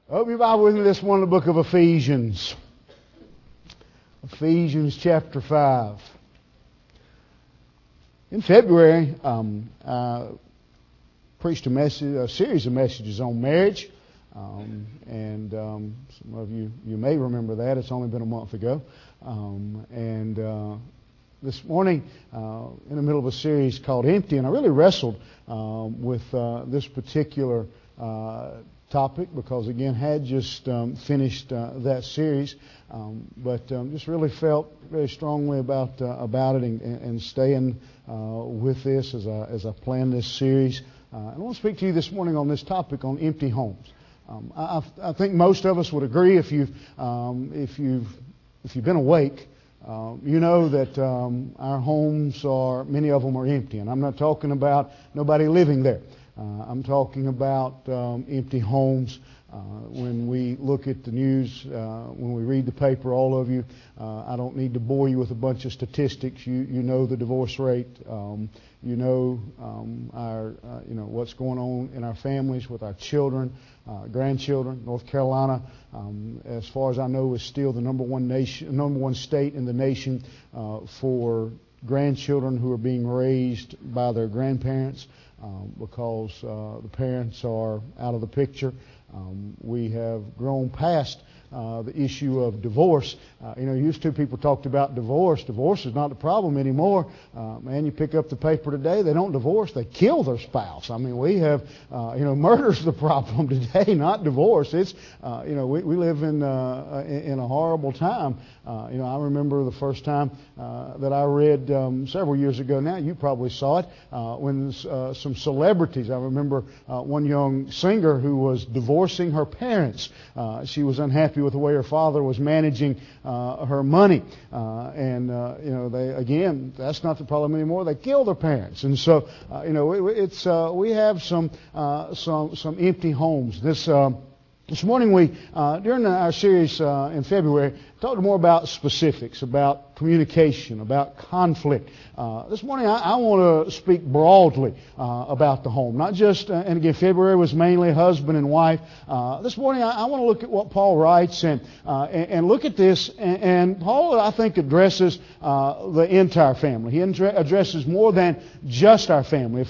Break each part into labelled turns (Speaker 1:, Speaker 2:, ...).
Speaker 1: Open your Bible with me this morning, the book of Ephesians. Ephesians chapter 5. In February, I preached a series of messages on marriage. Some of you may remember that. It's only been a month ago. This morning, in the middle of a series called Empty, and I really wrestled with this particular topic because, again, had just finished that series, but just really felt very strongly about it and staying with this as I plan this series. I want to speak to you this morning on this topic on empty homes. I think most of us would agree if you've been awake. You know that our homes many of them are empty, and I'm not talking about nobody living there. I'm talking about empty homes. When we look at the news, when we read the paper, all of you, I don't need to bore you with a bunch of statistics. You know the divorce rate. You know what's going on in our families with our children, grandchildren. North Carolina, as far as I know, is still the number one state in the nation for grandchildren who are being raised by their grandparents because the parents are out of the picture. We have grown past the issue of divorce. Used to people talked about divorce. Divorce is not the problem anymore. You pick up the paper today, they don't divorce, they kill their spouse. I mean, we have, murder's the problem today, not divorce. It's, we live in a horrible time. I remember the first time that I read several years ago now, you probably saw it, when some celebrities, I remember one young singer who was divorcing her parents. She was unhappy with the way her father was managing her money, that's not the problem anymore. They kill their parents, and so we have some empty homes. This morning during our series in February, talked more about specifics, about communication, about conflict. This morning I want to speak broadly about the home, not just, and again, February was mainly husband and wife. This morning I want to look at what Paul writes and look at this, and Paul, I think, addresses the entire family. He addresses more than just our family.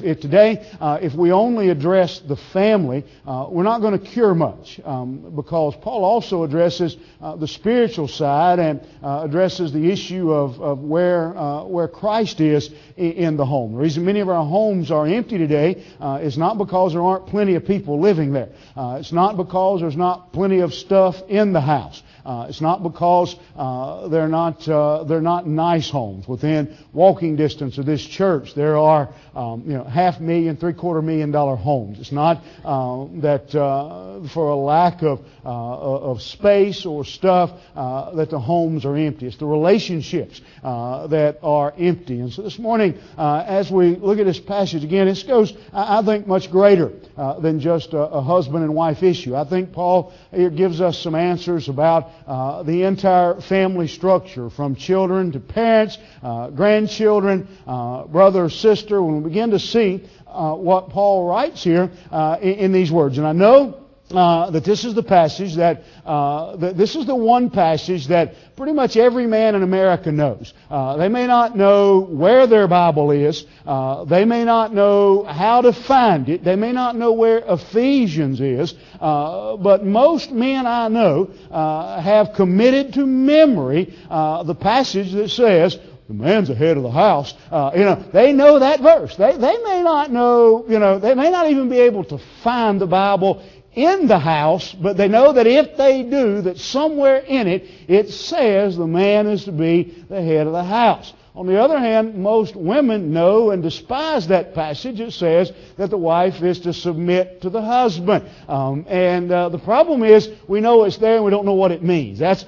Speaker 1: If we only address the family, we're not going to cure much, because Paul also addresses the spiritual side and addresses the issue of where Christ is in the home. The reason many of our homes are empty today is not because there aren't plenty of people living there. It's not because there's not plenty of stuff in the house. It's not because they're not nice homes. Within walking distance of this church, there are $500,000, $750,000 homes. It's not that for a lack of space or stuff that the homes are empty. It's the relationships that are empty. And so this morning, as we look at this passage again, this goes, I think, much greater than just a husband and wife issue. I think Paul here gives us some answers about the entire family structure, from children to parents, grandchildren, brother or sister. When we begin to see what Paul writes here in these words, and I know that this is the passage that this is the one passage that pretty much every man in America knows. They may not know where their Bible is. They may not know how to find it. They may not know where Ephesians is. But most men I know have committed to memory the passage that says, the man's the head of the house. They know that verse. They may not know, they may not even be able to find the Bible in the house, but they know that if they do, that somewhere in it says the man is to be the head of the house. On the other hand, most women know and despise that passage. It says that the wife is to submit to the husband. The problem is we know it's there and we don't know what it means. That's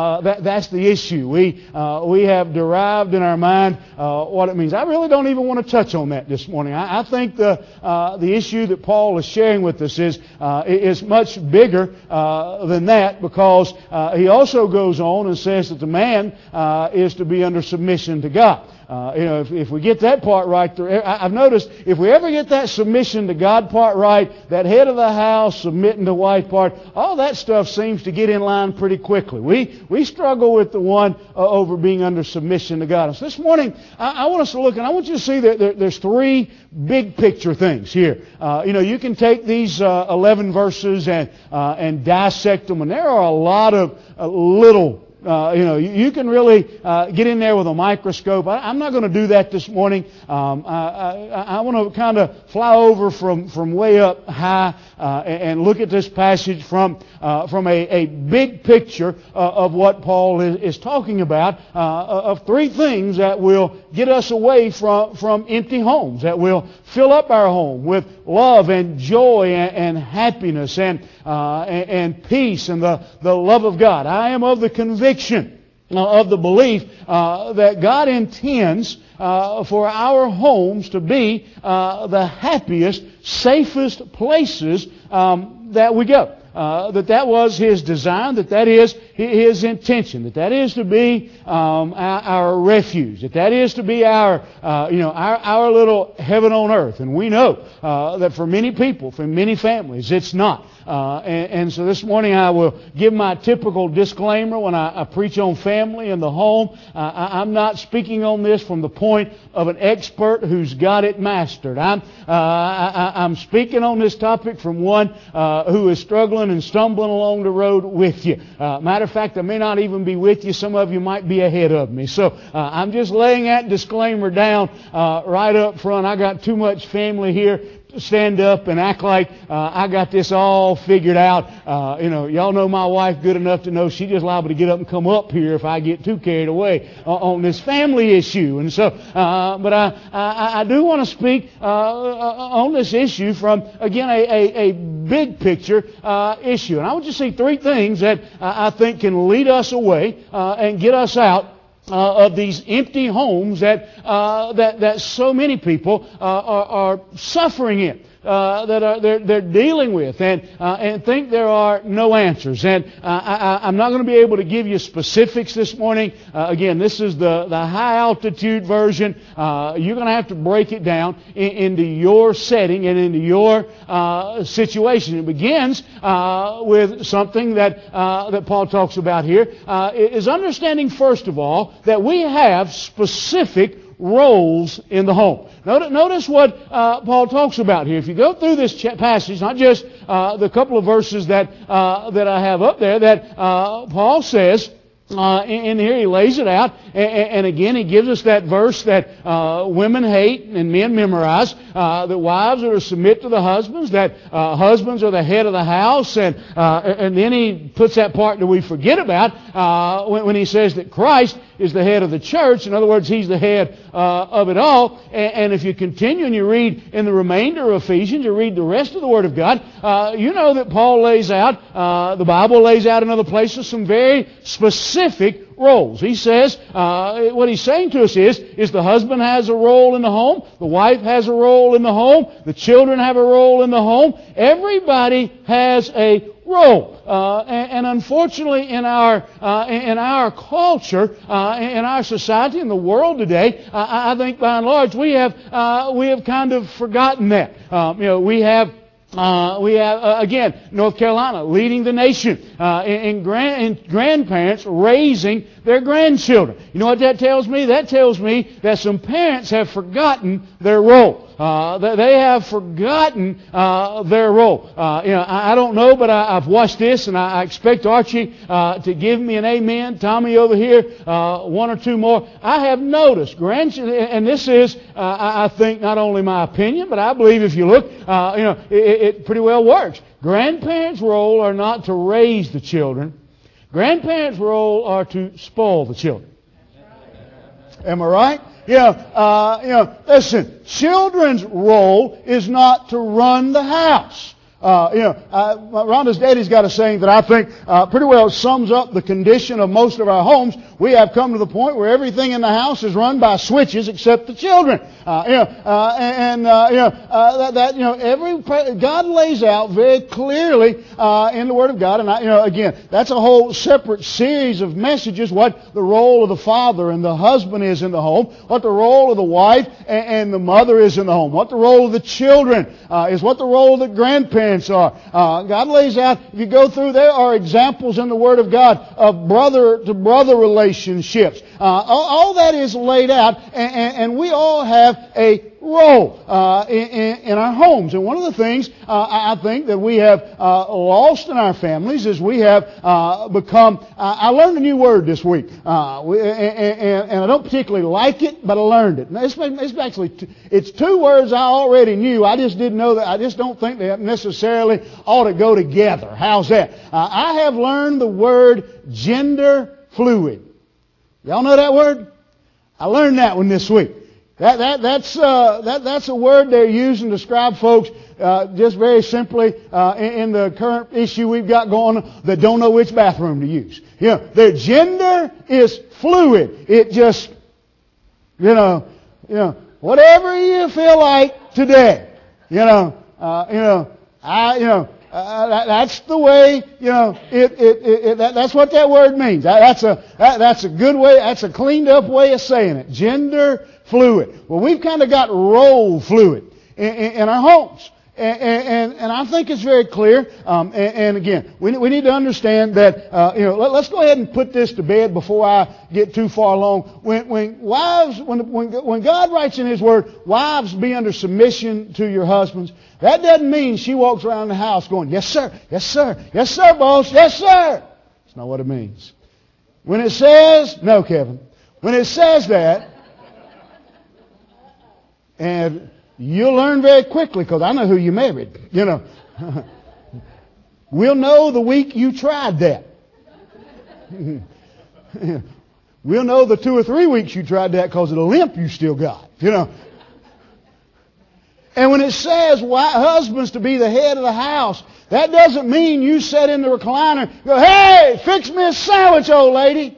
Speaker 1: the issue. We have derived in our mind what it means. I really don't even want to touch on that this morning. I think the issue that Paul is sharing with us is much bigger than that, because he also goes on and says that the man is to be under submission to God. God. If we get that part right, I've noticed if we ever get that submission to God part right, that head of the house submitting to wife part, all that stuff seems to get in line pretty quickly. We struggle with the one over being under submission to God. So this morning, I want us to look, and I want you to see that there's three big picture things here. You can take these 11 verses and dissect them, and there are a lot of little. You can really get in there with a microscope. I'm not going to do that this morning. I want to kind of fly over from way up high and look at this passage from a big picture of what Paul is talking about, of three things that will get us away from empty homes, that will fill up our home with love and joy and happiness and peace and the love of God. I am of the conviction of the belief that God intends for our homes to be the happiest, safest places that we go. That was His design, that is His intention, that is to be our refuge, that is to be our little heaven on earth. And we know that for many people, for many families, it's not. And so this morning I will give my typical disclaimer when I preach on family and the home. I'm not speaking on this from the point of an expert who's got it mastered. I'm speaking on this topic from one who is struggling and stumbling along the road with you. Matter of fact, I may not even be with you. Some of you might be ahead of me. So I'm just laying that disclaimer down right up front. I got too much family here to stand up and act like I got this all figured out. Y'all know my wife good enough to know she's just liable to get up and come up here if I get too carried away on this family issue. And so, but I do want to speak on this issue from, again, a big picture issue. And I want you to see three things that I think can lead us away and get us out of these empty homes that so many people are suffering in. They're dealing with and think there are no answers. And I'm not going to be able to give you specifics this morning. Again, this is the high altitude version. You're going to have to break it down into your setting and into your situation. It begins with something that Paul talks about here, is understanding first of all that we have specific roles in the home. Notice what Paul talks about here. If you go through this passage, not just the couple of verses that I have up there, that Paul says, in here he lays it out, and again he gives us that verse that women hate and men memorize, that wives are to submit to the husbands, that husbands are the head of the house, and then he puts that part that we forget about when he says that Christ is the head of the church. In other words, He's the head of it all. And if you continue and you read in the remainder of Ephesians, you read the rest of the Word of God, you know that Paul lays out, the Bible lays out in other places, some very specific roles. He says, what he's saying to us is the husband has a role in the home, the wife has a role in the home, the children have a role in the home. Everybody has a role. And unfortunately in our culture, in our society, in the world today, I think by and large we have kind of forgotten that. We have again, North Carolina leading the nation in grandparents raising their grandchildren. You know what that tells me? That tells me that some parents have forgotten their role. They have forgotten their role. I don't know, but I've watched this, and I expect Archie to give me an amen. Tommy over here, one or two more. I have noticed grandchildren, and this is, I think, not only my opinion, but I believe if you look, it pretty well works. Grandparents' role are not to raise the children. Grandparents' role are to spoil the children. Am I right? Listen, children's role is not to run the house. Rhonda's daddy's got a saying that I think pretty well sums up the condition of most of our homes. We have come to the point where everything in the house is run by switches except the children. God lays out very clearly in the Word of God, and again, that's a whole separate series of messages. What the role of the father and the husband is in the home, what the role of the wife and the mother is in the home, what the role of the children is, what the role of the grandparents are. God lays out, if you go through, there are examples in the Word of God of brother-to-brother relationships. All that is laid out, and we all have a role in our homes. And one of the things I think that we have lost in our families is we have become... I learned a new word this week, and I don't particularly like it, but I learned it. It's two words I already knew. I just didn't know that. I just don't think they necessarily ought to go together. How's that? I have learned the word gender fluid. Y'all know that word? I learned that one this week. That's a word they're using to describe folks just very simply in the current issue we've got going on that don't know which bathroom to use. Their gender is fluid. It just, whatever you feel like today. That's the way, that's what that word means. That's a good way, that's a cleaned up way of saying it. Gender fluid. Well, we've kind of got role fluid in our homes. And I think it's very clear. And again, we need to understand that, let's go ahead and put this to bed before I get too far along. When God writes in His Word, wives, be under submission to your husbands, that doesn't mean she walks around the house going, yes sir, yes sir, yes sir, boss, yes sir. That's not what it means. When it says, no Kevin, when it says that, and you'll learn very quickly, because I know who you married. We'll know the week you tried that. We'll know the 2 or 3 weeks you tried that because of the limp you still got. And when it says husbands to be the head of the house, that doesn't mean you sit in the recliner and go, hey, fix me a sandwich, old lady.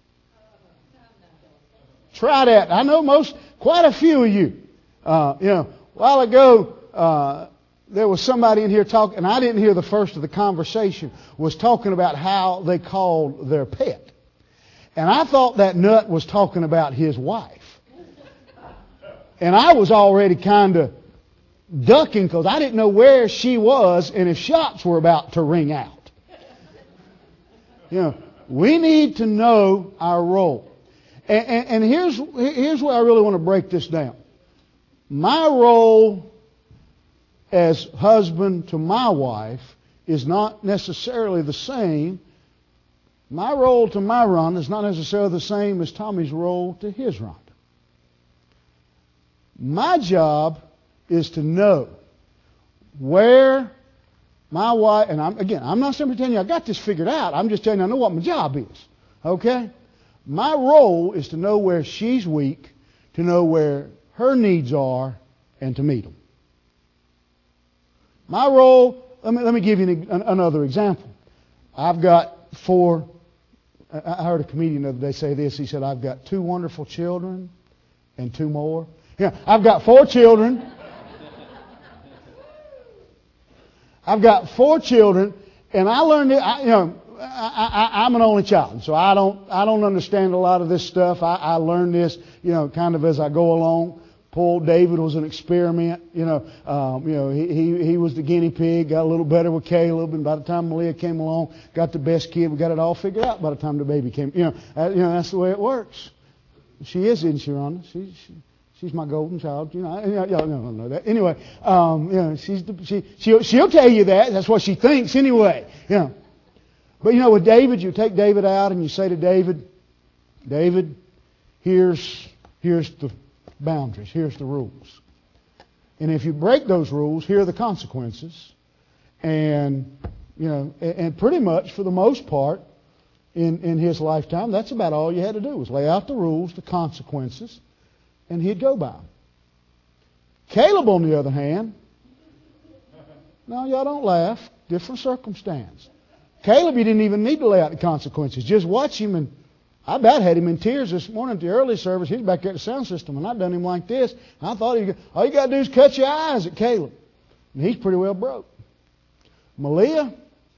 Speaker 1: Try that. I know quite a few of you. A while ago, there was somebody in here talking, and I didn't hear the first of the conversation, was talking about how they called their pet. And I thought that nut was talking about his wife. And I was already kind of ducking because I didn't know where she was and if shots were about to ring out. We need to know our role. And here's where I really want to break this down. My role as husband to my wife is not necessarily the same. My role to my Rhonda is not necessarily the same as Tommy's role to his Rhonda. My job is to know where my wife, and I'm not simply telling you I got this figured out. I'm just telling you I know what my job is. Okay? My role is to know where she's weak, to know where her needs are, and to meet them. My role, let me give you another example. I've got 4, I heard a comedian the other day say this. He said, I've got 2 wonderful children and 2 more. I've got 4 children. I've got 4 children, and I learned it. I'm an only child, so I don't understand a lot of this stuff. I learned this, kind of as I go along. Poor David was an experiment. He was the guinea pig. Got a little better with Caleb, and by the time Malia came along, got the best kid. We got it all figured out by the time the baby came. That's the way it works. She is, isn't she, Rhonda? She's my golden child. Y'all know that. Anyway, she'll tell you that. That's what she thinks anyway. But with David, you take David out and you say to David, here's the boundaries. Here's the rules. And if you break those rules, here are the consequences. And pretty much for the most part in his lifetime, that's about all you had to do was lay out the rules, the consequences, and he'd go by them. Caleb, on the other hand, No, y'all don't laugh. Different circumstance. Caleb, you didn't even need to lay out the consequences. Just watch him, and I about had him in tears this morning at the early service. He's back there at the sound system, and I done him like this. And I thought, all you got to do is cut your eyes at Caleb. And he's pretty well broke. Malia,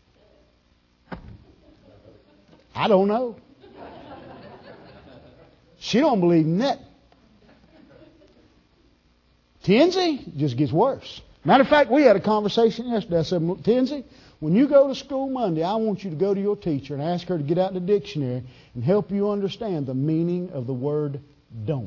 Speaker 1: I don't know. She don't believe in that. Tinsy just gets worse. Matter of fact, we had a conversation yesterday. I said, Tinsy, when you go to school Monday, I want you to go to your teacher and ask her to get out the dictionary and help you understand the meaning of the word don't.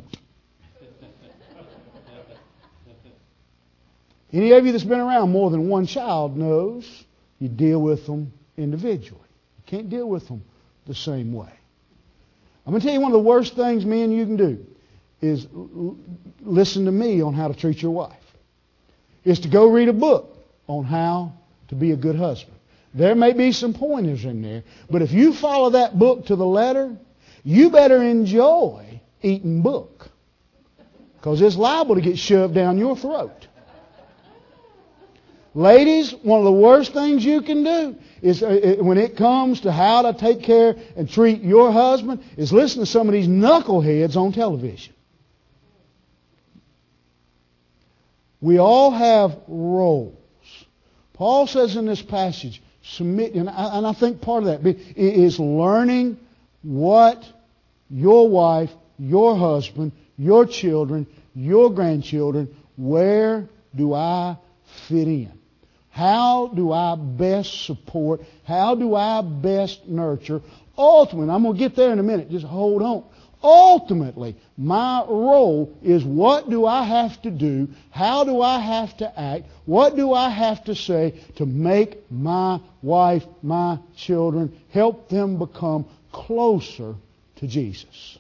Speaker 1: Any of you that's been around more than one child knows you deal with them individually. You can't deal with them the same way. I'm going to tell you one of the worst things me and you can do is listen to me on how to treat your wife. Is to go read a book on how to be a good husband. There may be some pointers in there, but if you follow that book to the letter, you better enjoy eating book, because it's liable to get shoved down your throat. Ladies, one of the worst things you can do is when it comes to how to take care and treat your husband is listen to some of these knuckleheads on television. We all have roles. Paul says in this passage, submit, and I think part of that is learning what your wife, your husband, your children, your grandchildren, where do I fit in? How do I best support? How do I best nurture? Ultimately, I'm going to get there in a minute. Just hold on. Ultimately, my role is what do I have to do? How do I have to act? What do I have to say to make my wife, my children, help them become closer to Jesus?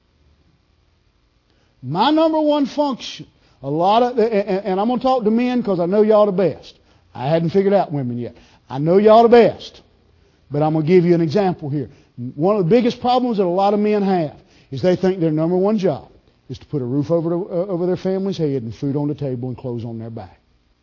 Speaker 1: My number one function, and I'm going to talk to men because I know y'all the best. I hadn't figured out women yet. I know y'all the best. But I'm going to give you an example here. One of the biggest problems that a lot of men have is they think their number one job is to put a roof over their family's head and food on the table and clothes on their back.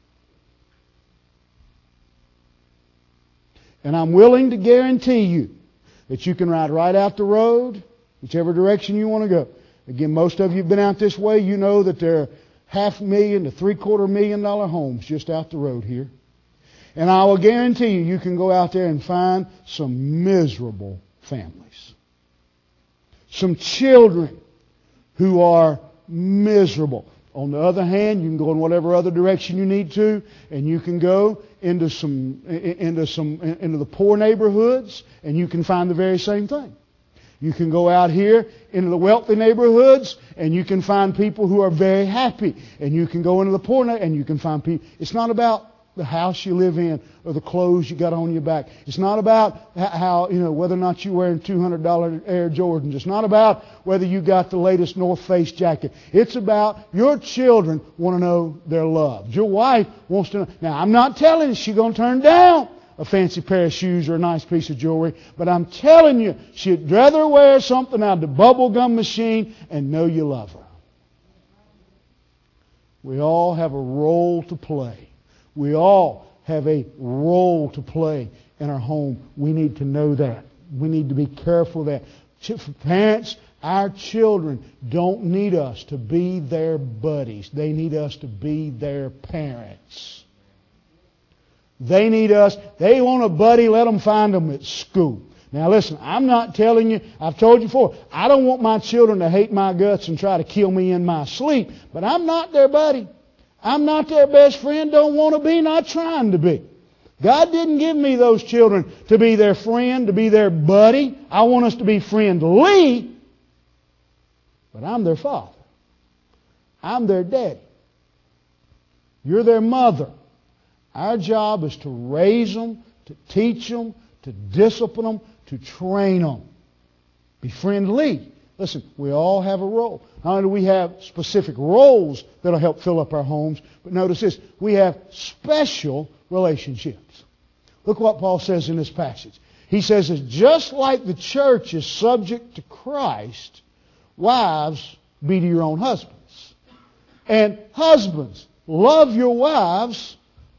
Speaker 1: And I'm willing to guarantee you that you can ride right out the road, whichever direction you want to go. Again, most of you have been out this way. You know that there are $500,000 to $750,000 homes just out the road here. And I will guarantee you can go out there and find some miserable families. Some children who are miserable. On the other hand, you can go in whatever other direction you need to, and you can go into the poor neighborhoods, and you can find the very same thing. You can go out here into the wealthy neighborhoods, and you can find people who are very happy. And you can go into the poor and you can find people. It's not about the house you live in or the clothes you got on your back. It's not about how, whether or not you're wearing $200 Air Jordans. It's not about whether you got the latest North Face jacket. It's about your children want to know they're loved. Your wife wants to know. Now, I'm not telling you she's going to turn down a fancy pair of shoes or a nice piece of jewelry, but I'm telling you, she'd rather wear something out of the bubble gum machine and know you love her. We all have a role to play. We all have a role to play in our home. We need to know that. We need to be careful of that. Parents, our children don't need us to be their buddies. They need us to be their parents. They need us. They want a buddy, let them find them at school. Now listen, I'm not telling you, I've told you before, I don't want my children to hate my guts and try to kill me in my sleep, but I'm not their buddy. I'm not their best friend, don't want to be, not trying to be. God didn't give me those children to be their friend, to be their buddy. I want us to be friendly, but I'm their father. I'm their daddy. You're their mother. Our job is to raise them, to teach them, to discipline them, to train them. Be friendly. Listen, we all have a role. Not only do we have specific roles that will help fill up our homes, but notice this, we have special relationships. Look what Paul says in this passage. He says that just like the church is subject to Christ, wives, be to your own husbands. And husbands, love your wives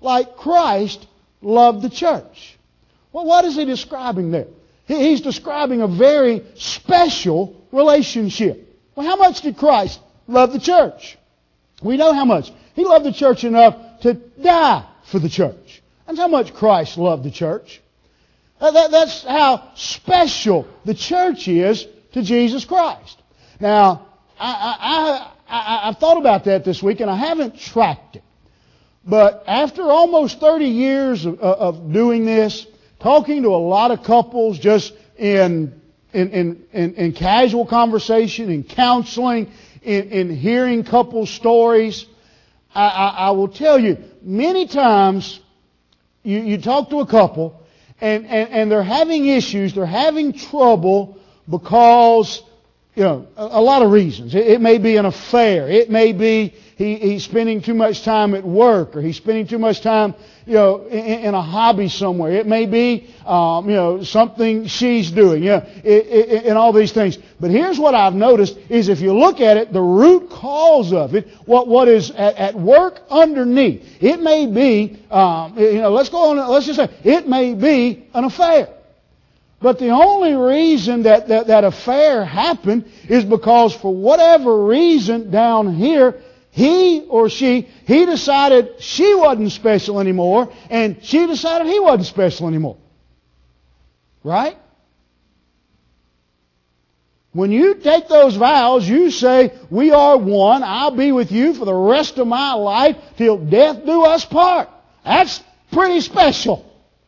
Speaker 1: like Christ loved the church. Well, what is he describing there? He's describing a very special relationship. Well, how much did Christ love the church? We know how much. He loved the church enough to die for the church. That's how much Christ loved the church. That's how special the church is to Jesus Christ. Now, I've thought about that this week, and I haven't tracked it. But after almost 30 years of doing this, talking to a lot of couples just in casual conversation, in counseling, in hearing couples' stories, I will tell you, many times you talk to a couple and they're having issues, they're having trouble because, a lot of reasons. It may be an affair. It may be he's spending too much time at work, or he's spending too much time, in a hobby somewhere. It may be, something she's doing, and all these things. But here's what I've noticed is if you look at it, the root cause of it, what is at work underneath, it may be, let's just say, it may be an affair. But the only reason that affair happened is because for whatever reason down here, he or she decided she wasn't special anymore, and she decided he wasn't special anymore. Right? When you take those vows, you say, we are one, I'll be with you for the rest of my life till death do us part. That's pretty special.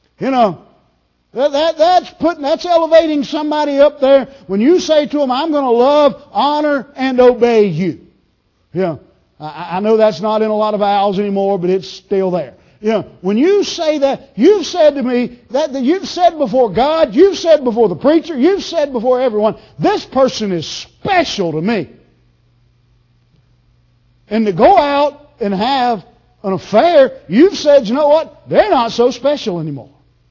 Speaker 1: That's elevating somebody up there when you say to them, I'm going to love, honor, and obey you. I know that's not in a lot of vows anymore, but it's still there. When you say that, you've said to me, that you've said before God, you've said before the preacher, you've said before everyone, this person is special to me. And to go out and have an affair, you've said, you know what, they're not so special anymore.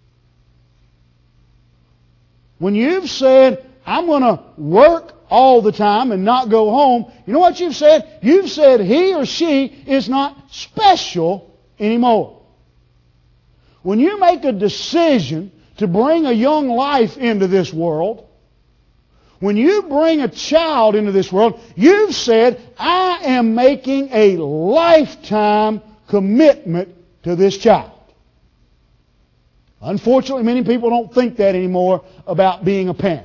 Speaker 1: When you've said, I'm going to work all the time and not go home, you know what you've said? You've said he or she is not special anymore. When you make a decision to bring a young life into this world, when you bring a child into this world, you've said, I am making a lifetime commitment to this child. Unfortunately, many people don't think that anymore about being a parent.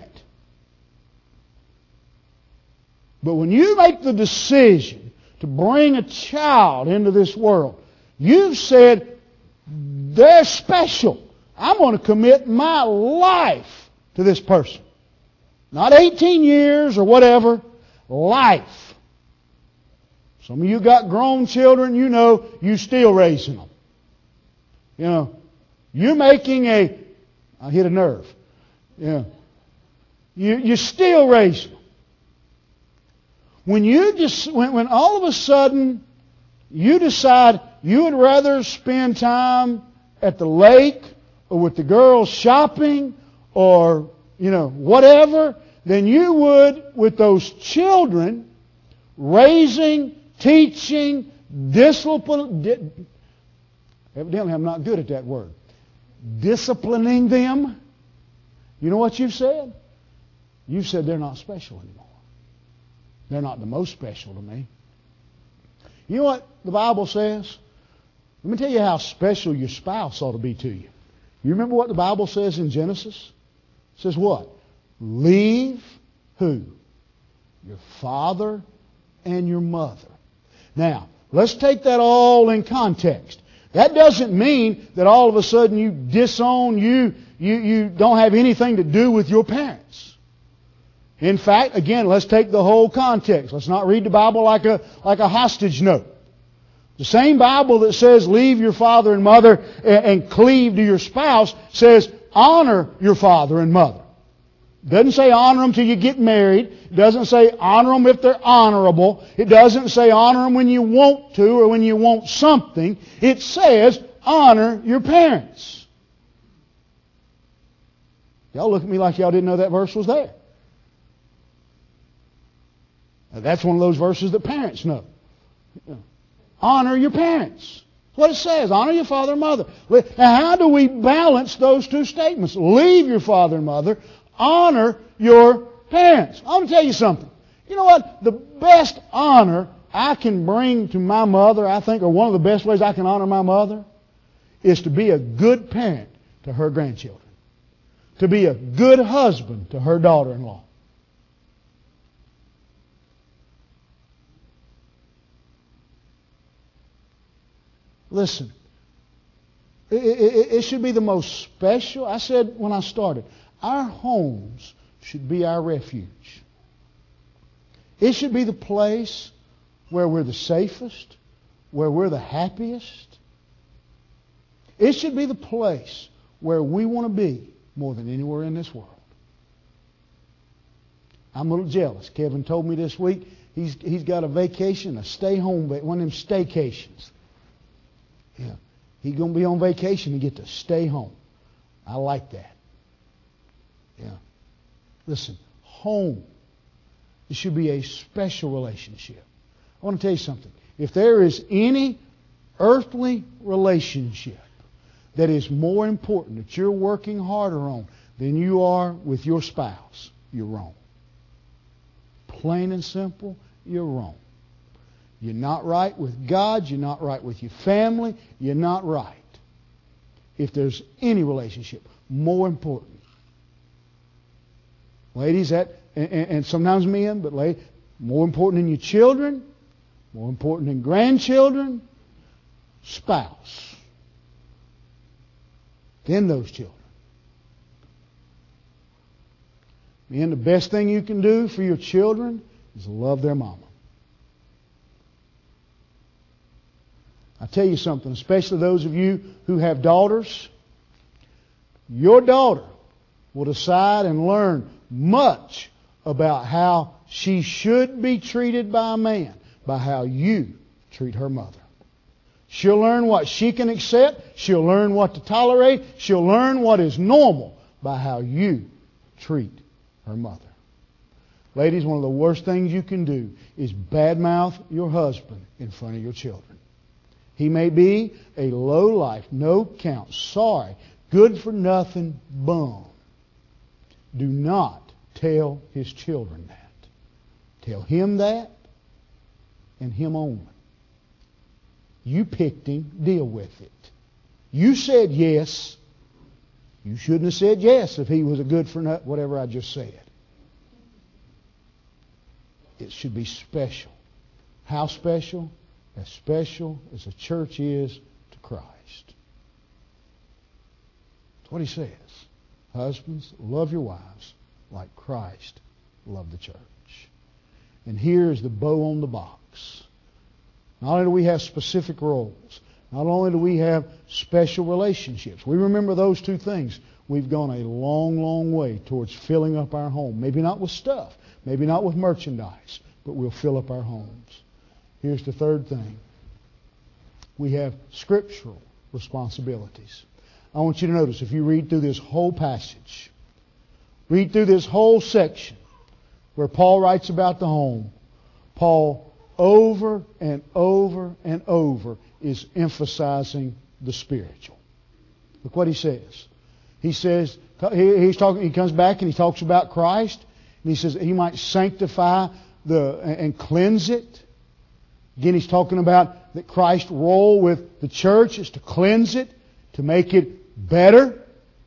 Speaker 1: But when you make the decision to bring a child into this world, you've said, they're special. I'm going to commit my life to this person. Not 18 years or whatever. Life. Some of you got grown children, you still raising them. You're making I hit a nerve. You're still raising them. When all of a sudden you decide you would rather spend time at the lake or with the girls shopping or, whatever, than you would with those children, raising, teaching, discipline. Evidently, I'm not good at that word. Disciplining them. You know what you've said? You've said they're not special anymore. They're not the most special to me. You know what the Bible says? Let me tell you how special your spouse ought to be to you. You remember what the Bible says in Genesis? It says what? Leave who? Your father and your mother. Now, let's take that all in context. That doesn't mean that all of a sudden you disown, you don't have anything to do with your parents. In fact, again, let's take the whole context. Let's not read the Bible like a hostage note. The same Bible that says leave your father and mother and cleave to your spouse says honor your father and mother. It doesn't say honor them till you get married. It doesn't say honor them if they're honorable. It doesn't say honor them when you want to or when you want something. It says honor your parents. Y'all look at me like y'all didn't know that verse was there. Now, that's one of those verses that parents know. Honor your parents. What it says, honor your father and mother. Now, how do we balance those two statements? Leave your father and mother. Honor your parents. I want to tell you something. You know what? The best honor I can bring to my mother, I think, or one of the best ways I can honor my mother, is to be a good parent to her grandchildren. To be a good husband to her daughter-in-law. Listen, it should be the most special. I said when I started, our homes should be our refuge. It should be the place where we're the safest, where we're the happiest. It should be the place where we want to be more than anywhere in this world. I'm a little jealous. Kevin told me this week he's got a vacation, a stay-home, one of them staycations. Yeah, he's going to be on vacation and get to stay home. I like that. Yeah. Listen, home. It should be a special relationship. I want to tell you something. If there is any earthly relationship that is more important, that you're working harder on than you are with your spouse, you're wrong. Plain and simple, you're wrong. You're not right with God. You're not right with your family. You're not right. If there's any relationship more important. Ladies, and sometimes men, but ladies, more important than your children, more important than grandchildren, spouse. Then those children. Men, the best thing you can do for your children is love their mama. I tell you something, especially those of you who have daughters, your daughter will decide and learn much about how she should be treated by a man by how you treat her mother. She'll learn what she can accept. She'll learn what to tolerate. She'll learn what is normal by how you treat her mother. Ladies, one of the worst things you can do is badmouth your husband in front of your children. He may be a low-life, no-count, sorry, good-for-nothing bum. Do not tell his children that. Tell him that and him only. You picked him, deal with it. You said yes. You shouldn't have said yes if he was a good-for-nothing, whatever I just said. It should be special. How special? As special as the church is to Christ. That's what he says. Husbands, love your wives like Christ loved the church. And here is the bow on the box. Not only do we have specific roles, not only do we have special relationships. We remember those two things. We've gone a long, long way towards filling up our home. Maybe not with stuff, maybe not with merchandise, but we'll fill up our homes. Here's the third thing. We have scriptural responsibilities. I want you to notice, if you read through this whole passage, read through this whole section where Paul writes about the home, Paul over and over and over is emphasizing the spiritual. Look what he says. He says, he comes back and he talks about Christ, and he says he might sanctify and cleanse it. Again, he's talking about that Christ's role with the church is to cleanse it, to make it better.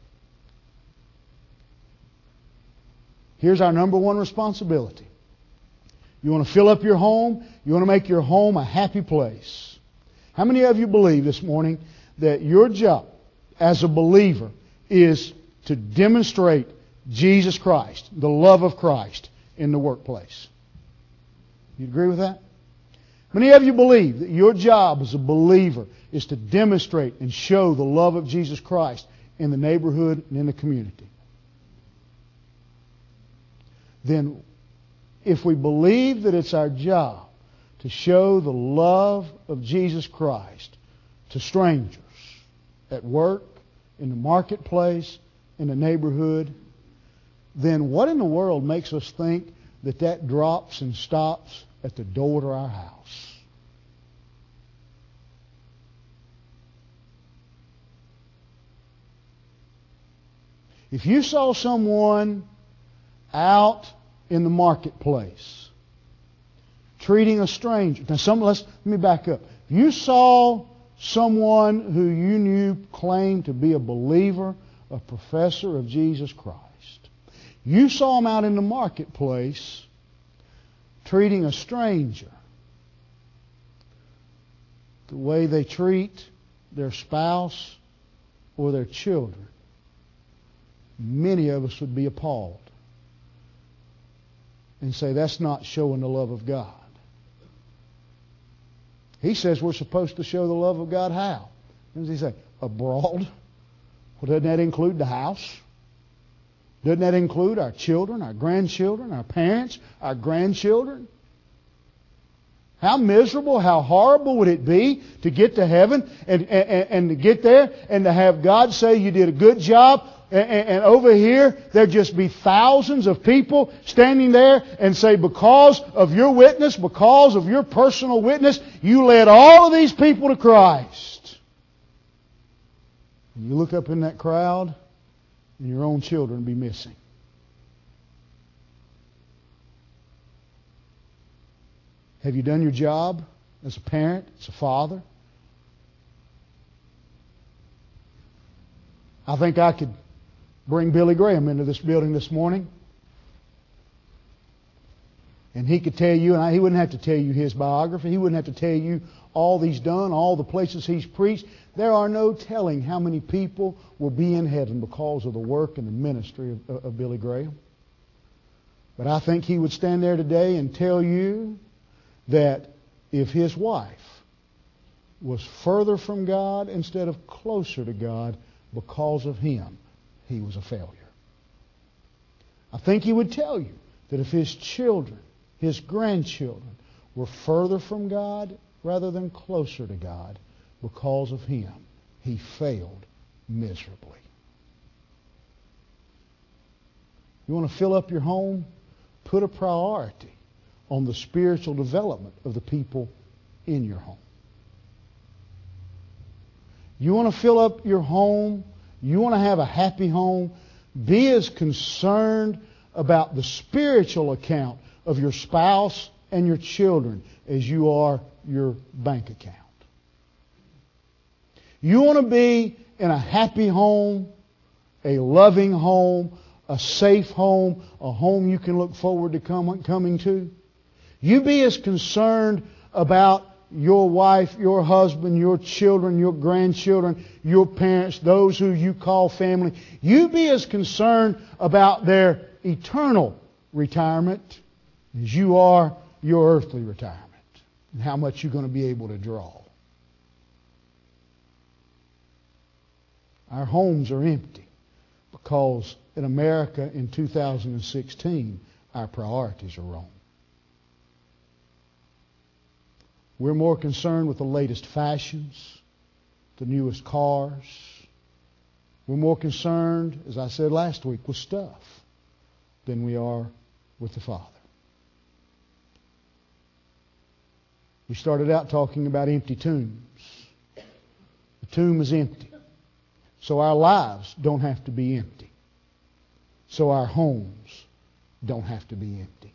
Speaker 1: Here's our number one responsibility. You want to fill up your home? You want to make your home a happy place? How many of you believe this morning that your job as a believer is to demonstrate Jesus Christ, the love of Christ in the workplace? You agree with that? Many of you believe that your job as a believer is to demonstrate and show the love of Jesus Christ in the neighborhood and in the community. Then, if we believe that it's our job to show the love of Jesus Christ to strangers at work, in the marketplace, in the neighborhood, then what in the world makes us think that that drops and stops at the door to our house? If you saw someone out in the marketplace treating a stranger. Now, let me back up. If you saw someone who you knew claimed to be a believer, a professor of Jesus Christ, you saw them out in the marketplace treating a stranger the way they treat their spouse or their children, many of us would be appalled and say, that's not showing the love of God. He says we're supposed to show the love of God how? What does he say? Abroad? Well, doesn't that include the house? Doesn't that include our children, our grandchildren, our parents, our grandchildren? How miserable, how horrible would it be to get to heaven and to get there and to have God say you did a good job, and over here there'd just be thousands of people standing there and say, because of your witness, because of your personal witness, you led all of these people to Christ. And you look up in that crowd and your own children be missing. Have you done your job as a parent, as a father? I think I could bring Billy Graham into this building this morning, and he could tell you, and he wouldn't have to tell you his biography. He wouldn't have to tell you all he's done, all the places he's preached. There are no telling how many people will be in heaven because of the work and the ministry of Billy Graham. But I think he would stand there today and tell you that if his wife was further from God instead of closer to God because of him, he was a failure. I think he would tell you that if his children, his grandchildren, were further from God rather than closer to God because of him, he failed miserably. You want to fill up your home? Put a priority on the spiritual development of the people in your home. You want to fill up your home? You want to have a happy home? Be as concerned about the spiritual account of your spouse and your children as you are your bank account. You want to be in a happy home, a loving home, a safe home, a home you can look forward to coming to? You be as concerned about your wife, your husband, your children, your grandchildren, your parents, those who you call family. You be as concerned about their eternal retirement as you are your earthly retirement and how much you're going to be able to draw. Our homes are empty because in America in 2016, our priorities are wrong. We're more concerned with the latest fashions, the newest cars. We're more concerned, as I said last week, with stuff than we are with the Father. We started out talking about empty tombs. The tomb is empty. So our lives don't have to be empty. So our homes don't have to be empty.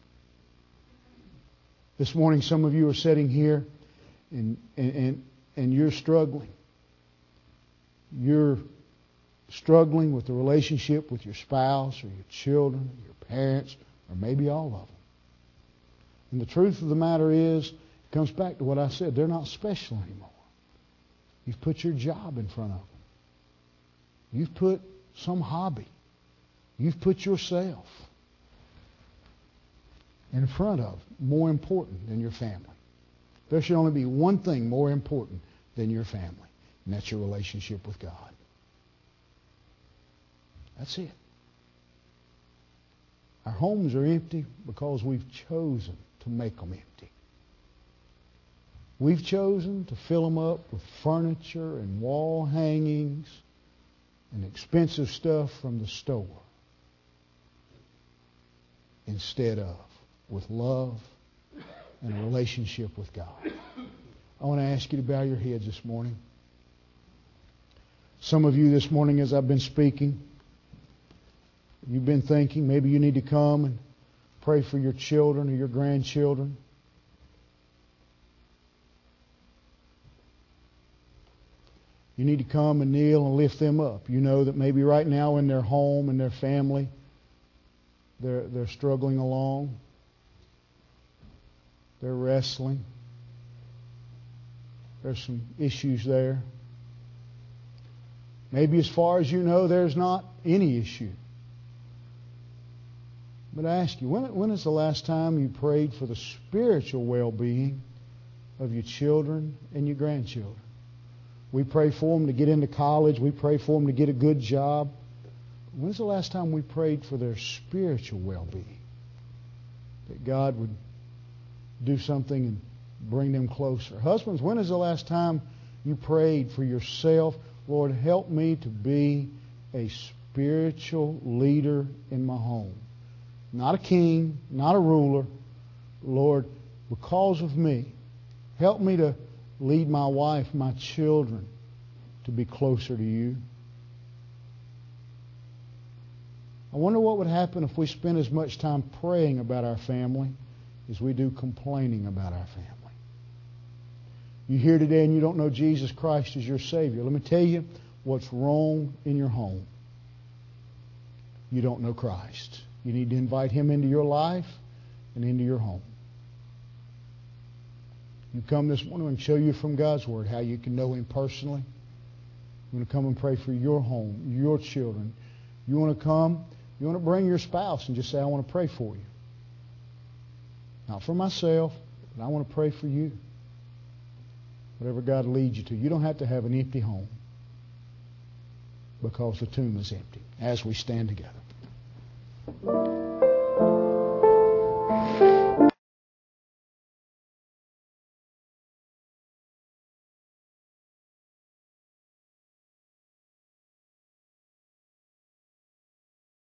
Speaker 1: This morning some of you are sitting here and you're struggling. You're struggling with the relationship with your spouse or your children, or your parents, or maybe all of them. And the truth of the matter is, it comes back to what I said, they're not special anymore. You've put your job in front of them. You've put some hobby. You've put yourself in front of more important than your family. There should only be one thing more important than your family, and that's your relationship with God. That's it. Our homes are empty because we've chosen to make them empty. We've chosen to fill them up with furniture and wall hangings and expensive stuff from the store instead of with love and a relationship with God. I want to ask you to bow your heads this morning. Some of you this morning as I've been speaking, You've been thinking maybe you need to come and pray for your children or your grandchildren. You need to come and kneel and lift them up. You know that maybe right now in their home and their family, they're struggling along. They're wrestling. There's some issues there. Maybe as far as you know, there's not any issue. But I ask you, when is the last time you prayed for the spiritual well-being of your children and your grandchildren? We pray for them to get into college. We pray for them to get a good job. When's the last time we prayed for their spiritual well-being? That God would do something and bring them closer. Husbands, when is the last time you prayed for yourself? Lord, help me to be a spiritual leader in my home. Not a king, not a ruler. Lord, because of me, help me to lead my wife, my children, to be closer to you. I wonder what would happen if we spent as much time praying about our family as we do complaining about our family. You're here today and you don't know Jesus Christ as your Savior. Let me tell you what's wrong in your home. You don't know Christ. You need to invite Him into your life and into your home. You come this morning and show you from God's Word how you can know Him personally. You want to come and pray for your home, your children. You want to come, you want to bring your spouse and just say, I want to pray for you. Not for myself, but I want to pray for you. Whatever God leads you to. You don't have to have an empty home because the tomb is empty as we stand together.